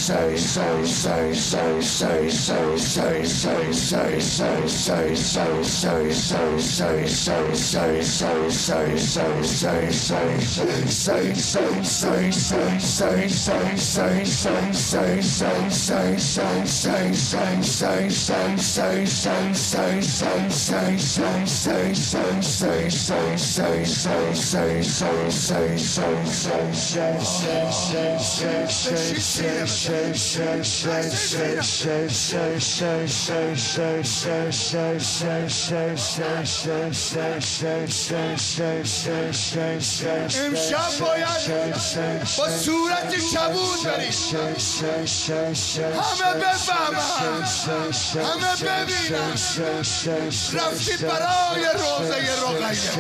امشب باید با صورت شبون بریم، همه بفهمن، همه ببینن رفتید برای روزه رقیه.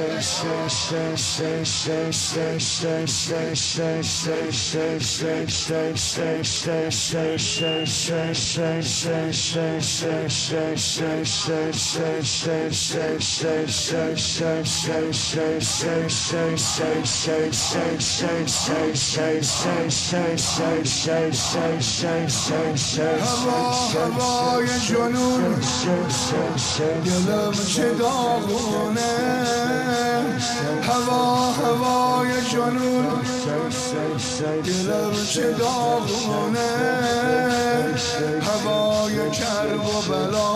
هوای جنون دلم چه داغونه، هوای جنون دلم چه داغونه، هوای کرب و بلا،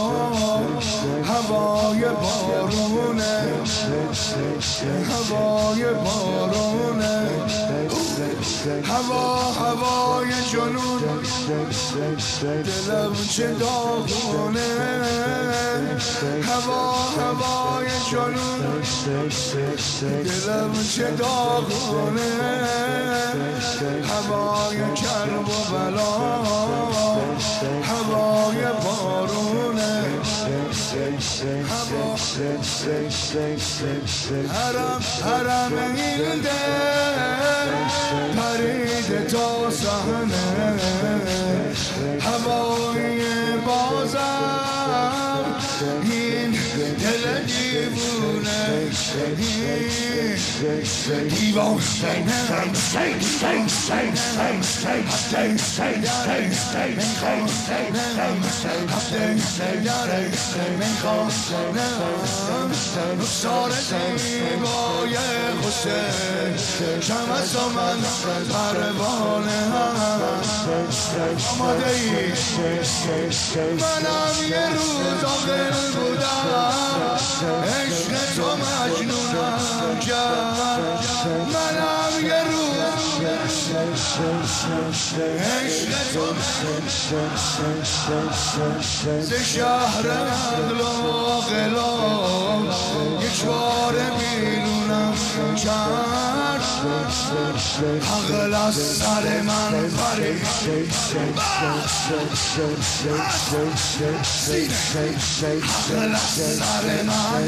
هوای بارونه، هوای بارونه، هوای جنون دلم چه داغونه، هوای جنون دلم چه داغونه، هوای کرب و بلا، هوای بارونه، حرم این دل پرید تا صحنه، هوای بازم این دل دیوونه، دیوان رخسار زیبای حسین شمس و من پروانه آماده ای منم یه روز آقل بودم، عشق تو مجنونم کرد، منم یه روز عشق تو ز شهر عقل و قلاب یک بار بیرونم کرد، عقل از سر من پرید، عقل از سر من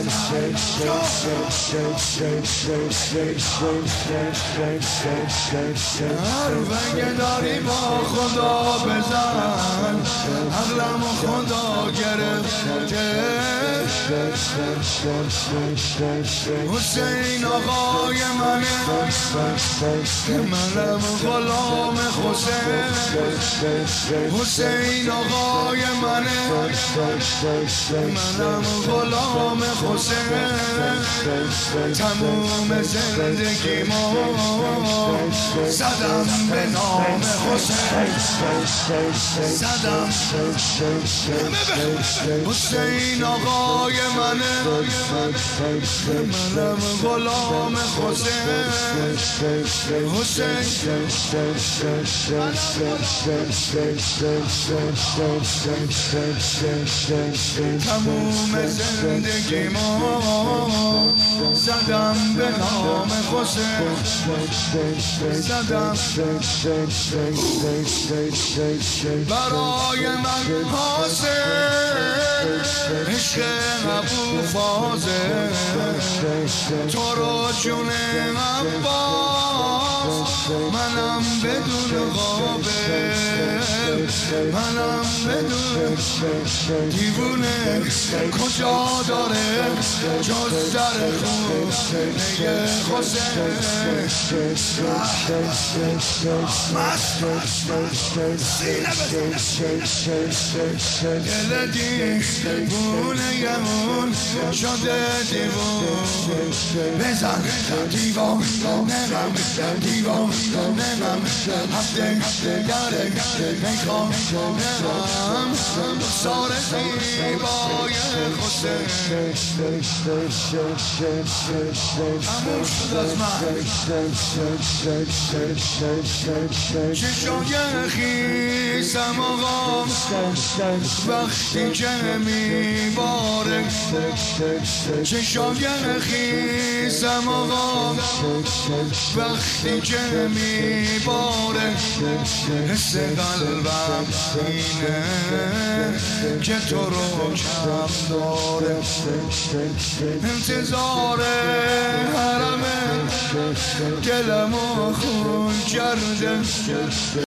حرفنگه داری با خدا بزن، عقلم و خدا گرفته، حسین آقای منه، منم غلام حسین، حسین آقای منه، منم غلام حسین، تموم زندگیمو زدم به نام حسین، زدم حسین آقای منه، منم غلام حسین، حسین تموم زندگیمو زدم به نام حسین، زدم برای من حسین، عشق ابو فاضل تو رو جون عباس منم بدون قابل، منم بدون دیوونه کجا داره جز در خونه حسین. دل دیوونه گمون شده دیوون، بزن دیوان نمم دیوان نمم هفته داره میخوام نمم سار زیبای حسین. همون شد از من چشای خیسم آقام وقتی که میباره، چشای خیسم آقام وقتی که میباره، حس قلبم اینه که تو رو کم داره، انتظار حرم دلمو خون کرده.